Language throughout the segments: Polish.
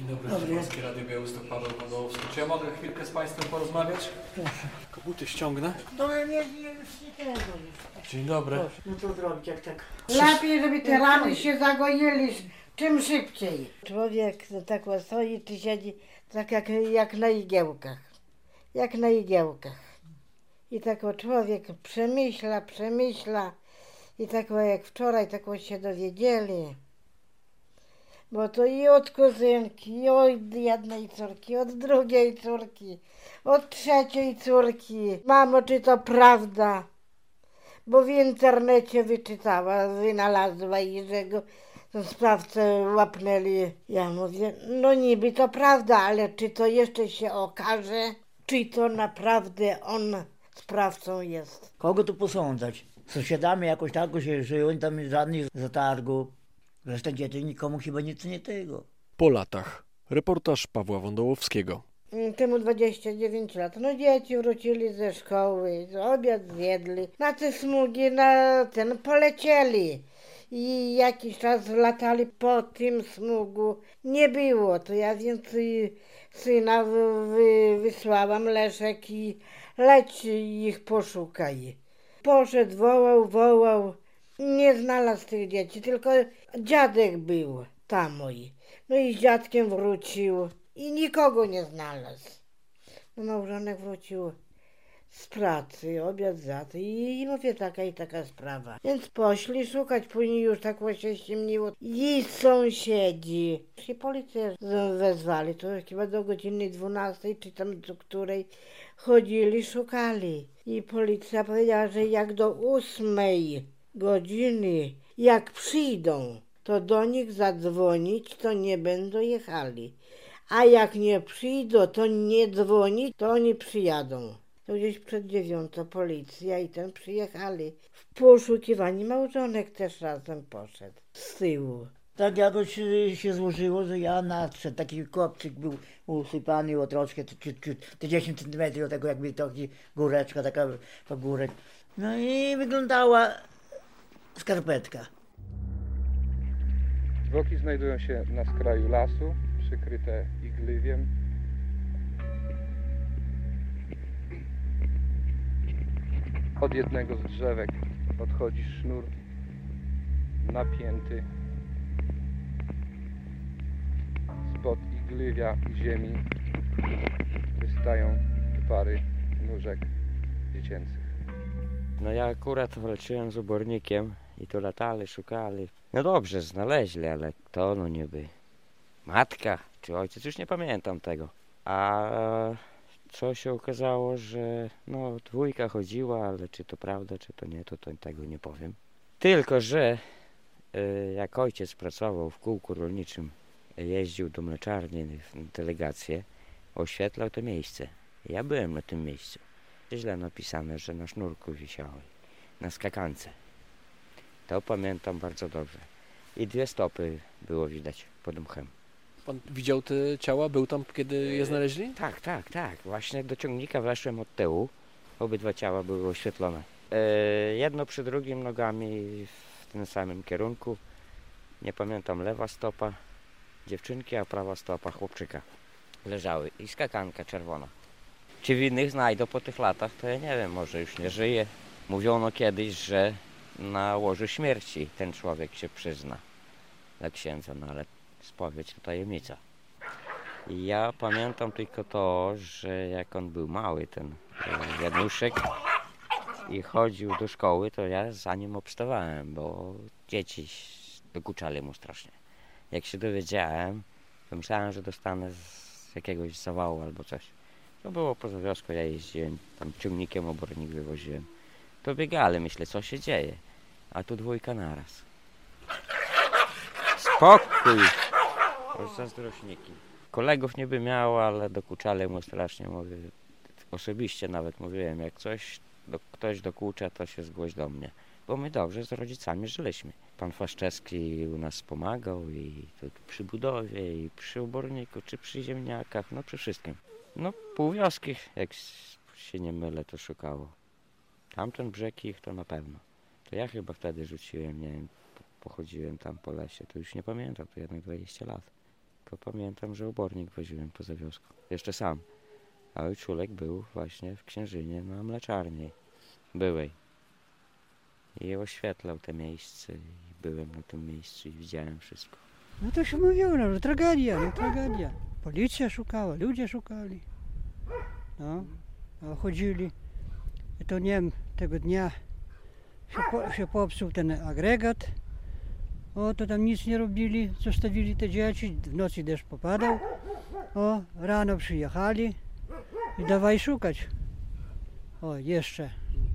dobry, Polskie Radio Białystok, Paweł Wądołowski. Czy ja mogę chwilkę z Państwem porozmawiać? Proszę. Kobuty ściągnę. No nie, już nie tego już. Dzień dobry. Proszę, no to zrobić jak tak. Lepiej, żeby te rany się zagoili czym szybciej. Człowiek tak stoi czy siedzi tak jak na igiełkach. Jak na igiełkach. I tak człowiek przemyśla. I tak jak wczoraj tak się dowiedzieli. Bo to i od kuzynki, i od jednej córki, od drugiej córki, od trzeciej córki. Mamo, czy to prawda? Bo w internecie wyczytała, wynalazła i że go sprawcę łapnęli. Ja mówię, no niby to prawda, ale czy to jeszcze się okaże, czy to naprawdę on sprawcą jest? Kogo tu posądzać? Z sąsiadami jakoś tak się żyją, tam żadnych zatargów. Zresztą dzieci nikomu chyba nic nie tego. Po latach. Reportaż Pawła Wądołowskiego. Temu 29 lat. No dzieci wrócili ze szkoły, obiad zjedli. Na te smugi, na ten polecieli. I jakiś czas latali po tym smugu. Nie było, to ja więcej syna wysłałam, Leszek, i leć ich poszukaj. Poszedł, wołał. Nie znalazł tych dzieci, tylko dziadek był tam mój. No i z dziadkiem wrócił i nikogo nie znalazł. No małżonek wrócił z pracy, obiad zjadł i mówię taka i taka sprawa. Więc poszli szukać, później już tak się ściemniło. I sąsiedzi. I policję wezwali, to chyba do godziny 12 czy tam do której chodzili, szukali. I policja powiedziała, że jak do 8 godziny, jak przyjdą, to do nich zadzwonić, to nie będą jechali. A jak nie przyjdą, to nie dzwonić, to oni przyjadą. To gdzieś przed 9 policja i ten przyjechali. W poszukiwaniu małżonek też razem poszedł z tyłu. Tak jakoś się złożyło, że ja nadszedł. Taki kopczyk był usypany o troszkę, te 10 cm od tego jakby taki góreczka, taka pagórek. No i wyglądała skarpetka. Zwłoki znajdują się na skraju lasu, przykryte igliwiem. Od jednego z drzewek odchodzi sznur napięty. Spod igliwia ziemi wystają pary nóżek dziecięcych. No ja akurat walczyłem z obornikiem i to latali, szukali. No dobrze, znaleźli, ale kto no niby? Matka czy ojciec, już nie pamiętam tego. A co się okazało, że no dwójka chodziła, ale czy to prawda, czy to nie, to tego nie powiem. Tylko, że jak ojciec pracował w kółku rolniczym, jeździł do mleczarni w delegację, oświetlał to miejsce. Ja byłem na tym miejscu. Źle napisane, że na sznurku wisiały, na skakance. To pamiętam bardzo dobrze. I 2 stopy było widać pod mchem. Pan widział te ciała? Był tam, kiedy je znaleźli? Tak. Właśnie do ciągnika weszłem od tyłu. Obydwa ciała były oświetlone. Jedno przy drugim nogami w tym samym kierunku. Nie pamiętam, lewa stopa dziewczynki, a prawa stopa chłopczyka. Leżały i skakanka czerwona. Czy winnych znajdą po tych latach, to ja nie wiem, może już nie żyje. Mówiono kiedyś, że na łożu śmierci ten człowiek się przyzna dla księdza, no ale spowiedź to tajemnica. I ja pamiętam tylko to, że jak on był mały, ten Januszek, i chodził do szkoły, to ja za nim obstawałem, bo dzieci dokuczali mu strasznie. Jak się dowiedziałem, to myślałem, że dostanę z jakiegoś zawału albo coś. To było poza wioską, ja jeździłem, tam ciągnikiem obornik wywoziłem. To biegali, myślę, co się dzieje. A tu 2 naraz. Spokój! O zazdrośniki. Kolegów niby miał, ale dokuczali mu strasznie, mówię. Osobiście nawet mówiłem, jak ktoś dokucza, to się zgłoś do mnie. Bo my dobrze z rodzicami żyliśmy. Pan Faszczewski u nas pomagał i przy budowie, i przy oborniku, czy przy ziemniakach, no przy wszystkim. No pół wioski, jak się nie mylę, to szukało. Tamten brzeg ich to na pewno. To ja chyba wtedy rzuciłem, nie wiem, pochodziłem tam po lesie, to już nie pamiętam, to jednak 20 lat. to pamiętam, że obornik woziłem poza wioską. Jeszcze sam. A ojczulek był właśnie w Księżynie na mleczarni byłej. I oświetlał te miejsce. I byłem na tym miejscu i widziałem wszystko. No to się mówiło, no, że tragedia, no tragedia. Policja szukała, ludzie szukali. No, a chodzili. I to nie wiem, tego dnia się popsuł ten agregat. O, to tam nic nie robili, zostawili te dzieci, w nocy deszcz popadał. O, rano przyjechali i dawaj szukać. O, jeszcze.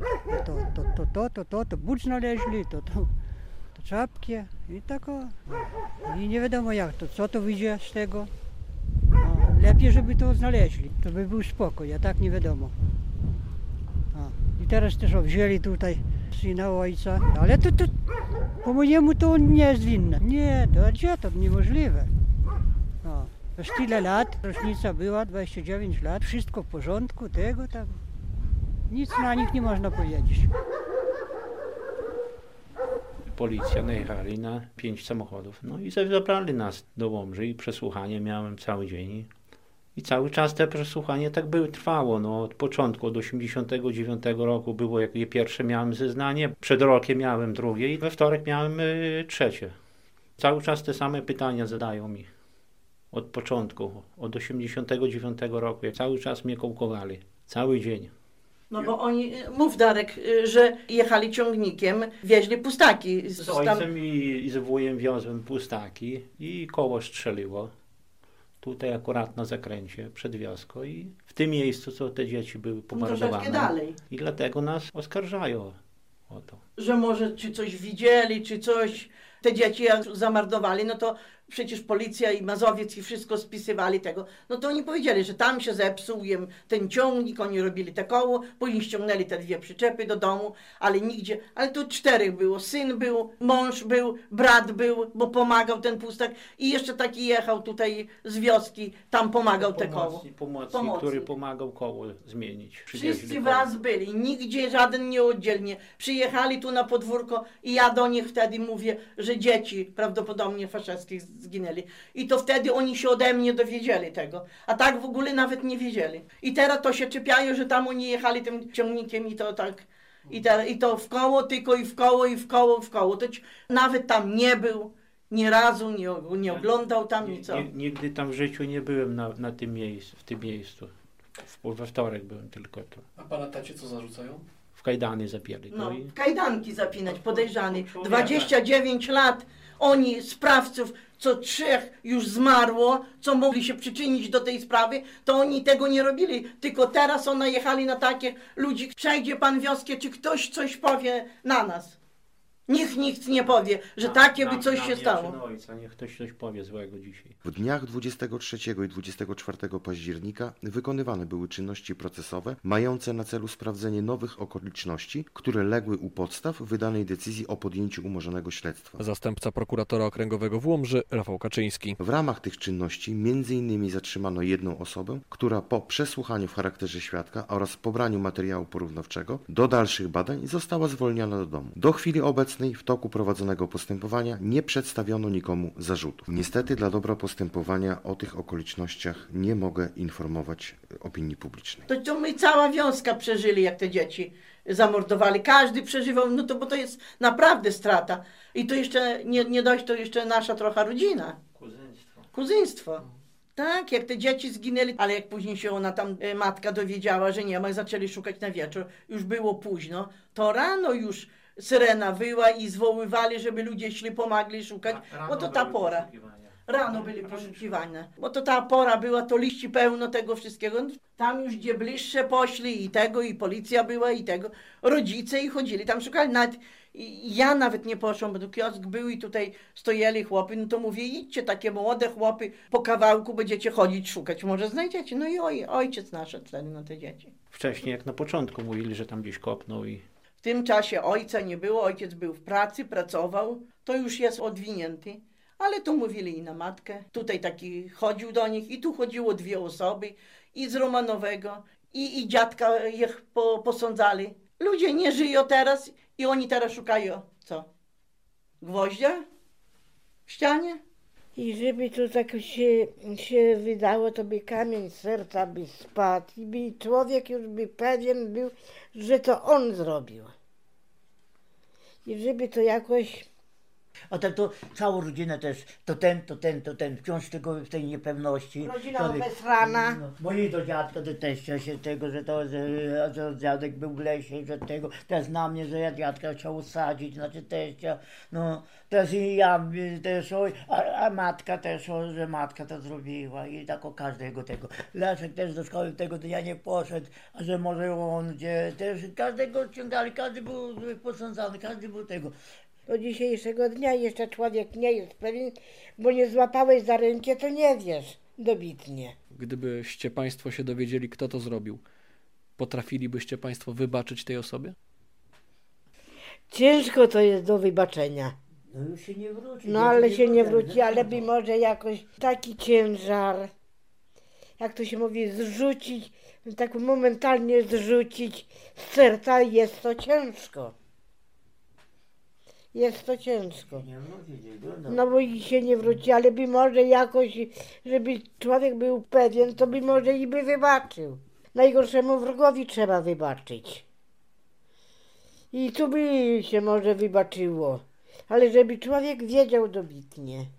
To but znaleźli, to czapki i tak o. I nie wiadomo jak to, co to wyjdzie z tego. O, lepiej, żeby to znaleźli, to by był spokój, a tak nie wiadomo. O, i teraz też wzięli tutaj syna ojca, ale to po mojemu to on nie jest winny. Nie, to gdzie to niemożliwe. O, już tyle lat, rocznica była, 29 lat, wszystko w porządku, tego tam. Nic na nich nie można powiedzieć. Policja najechali na 5 samochodów. No i zabrali nas do Łomży i przesłuchanie miałem cały dzień. I cały czas te przesłuchanie tak trwało. No, od początku, od 89 roku było, jak pierwsze miałem zeznanie, przed rokiem miałem drugie i we wtorek miałem trzecie. Cały czas te same pytania zadają mi. Od początku, od 89 roku, jak cały czas mnie kołkowali. Cały dzień. No bo oni, mów Darek, że jechali ciągnikiem, wieźli pustaki. Z ojcem i z wujem wiozłem pustaki i koło strzeliło. Tutaj akurat na zakręcie przed wioską i w tym miejscu, co te dzieci były pomordowane. Troszeczkę dalej. I dlatego nas oskarżają o to. Że może czy coś widzieli, czy coś. Te dzieci jak zamordowali, no to przecież policja i Mazowiec i wszystko spisywali tego. No to oni powiedzieli, że tam się zepsuł ten ciągnik, oni robili te koło, później ściągnęli te 2 przyczepy do domu, ale nigdzie, ale tu 4 było. Syn był, mąż był, brat był, bo pomagał ten pustak i jeszcze taki jechał tutaj z wioski, tam pomagał te koło. Pomocnik, który pomagał koło zmienić. Wszyscy wraz byli, nigdzie żaden nie oddzielnie. Przyjechali tu na podwórko i ja do nich wtedy mówię, że dzieci prawdopodobnie faszystów zginęli. I to wtedy oni się ode mnie dowiedzieli tego. A tak w ogóle nawet nie wiedzieli. I teraz to się czepiają, że tam oni jechali tym ciągnikiem i to tak. I to w koło, tylko i w koło, i w koło, w koło. To nawet tam nie był, ni razu nie oglądał tam nic. Nigdy tam w życiu nie byłem na tym miejscu, w tym miejscu. We wtorek byłem tylko tu. A pana tacie co zarzucają? W kajdany zapięli. No, w kajdanki zapinać, podejrzany. 29 lat. Oni, sprawców, co 3 już zmarło, co mogli się przyczynić do tej sprawy, to oni tego nie robili. Tylko teraz one jechali na takich ludzi. Przejdzie pan wioskę, czy ktoś coś powie na nas. Nikt nie powie, że takie by coś się stało. Ojca, niech ktoś coś powie złego dzisiaj. W dniach 23 i 24 października wykonywane były czynności procesowe mające na celu sprawdzenie nowych okoliczności, które legły u podstaw wydanej decyzji o podjęciu umorzonego śledztwa. Zastępca prokuratora okręgowego w Łomży, Rafał Kaczyński. W ramach tych czynności m.in. zatrzymano jedną osobę, która po przesłuchaniu w charakterze świadka oraz pobraniu materiału porównawczego do dalszych badań została zwolniona do domu. Do chwili obecnej w toku prowadzonego postępowania nie przedstawiono nikomu zarzutów. Niestety dla dobra postępowania o tych okolicznościach nie mogę informować opinii publicznej. To my cała wioska przeżyli, jak te dzieci zamordowali. Każdy przeżywał, no to bo to jest naprawdę strata. I to jeszcze nie dość, to jeszcze nasza trochę rodzina. Kuzyństwo. Tak, jak te dzieci zginęli, ale jak później się ona tam, matka dowiedziała, że nie ma, zaczęli szukać na wieczór, już było późno, to rano już syrena wyła i zwoływali, żeby ludzie szli, pomagli szukać, bo to ta pora. Rano byli poszukiwania, bo to ta pora była, to liści pełno tego wszystkiego. Tam już gdzie bliższe poszli i tego, i policja była, i tego. Rodzice i chodzili, tam szukali. Ja nawet nie poszłam, bo tu kiosk był i tutaj stojeli chłopy, no to mówię, idźcie takie młode chłopy, po kawałku będziecie chodzić, szukać, może znajdziecie. No i ojciec naszedł wtedy na te dzieci. Wcześniej jak na początku mówili, że tam gdzieś kopnął i... W tym czasie ojca nie było, ojciec był w pracy, pracował, to już jest odwinięty. Ale tu mówili i na matkę, tutaj taki chodził do nich i tu chodziło 2 osoby, i z Romanowego, i dziadka ich posądzali. Ludzie nie żyją teraz i oni teraz szukają co? Gwoździa w ścianie? I żeby to tak się wydało, to by kamień z serca by spadł i by człowiek już by pewien był, że to on zrobił. I żeby to jakoś... A tak to całą rodzinę też, to ten, wciąż tego w tej niepewności. Rodzina To- obesrana. No, moi do dziadka, do teścia się tego, że dziadek był w lesie, że tego, teraz na mnie, że ja dziadka chciał usadzić, znaczy teścia, no, teraz i ja też, a matka też, że matka to zrobiła i tak o każdego tego. Leszek też do szkoły tego dnia nie poszedł, a że może on gdzie, też każdego ciągali, każdy był posądzany, każdy był tego. Do dzisiejszego dnia jeszcze człowiek nie jest pewien, bo nie złapałeś za rękę, to nie wiesz dobitnie. Gdybyście Państwo się dowiedzieli, kto to zrobił, potrafilibyście Państwo wybaczyć tej osobie? Ciężko to jest do wybaczenia. No już się nie wróci. No ale się nie wróci, ale by może jakoś taki ciężar, jak to się mówi, zrzucić, tak momentalnie zrzucić z serca, jest to ciężko. Jest to ciężko. Nie wróci, No bo i się nie wróci, ale by może jakoś, żeby człowiek był pewien, to by może i by wybaczył. Najgorszemu wrogowi trzeba wybaczyć. I tu by się może wybaczyło. Ale żeby człowiek wiedział dobitnie.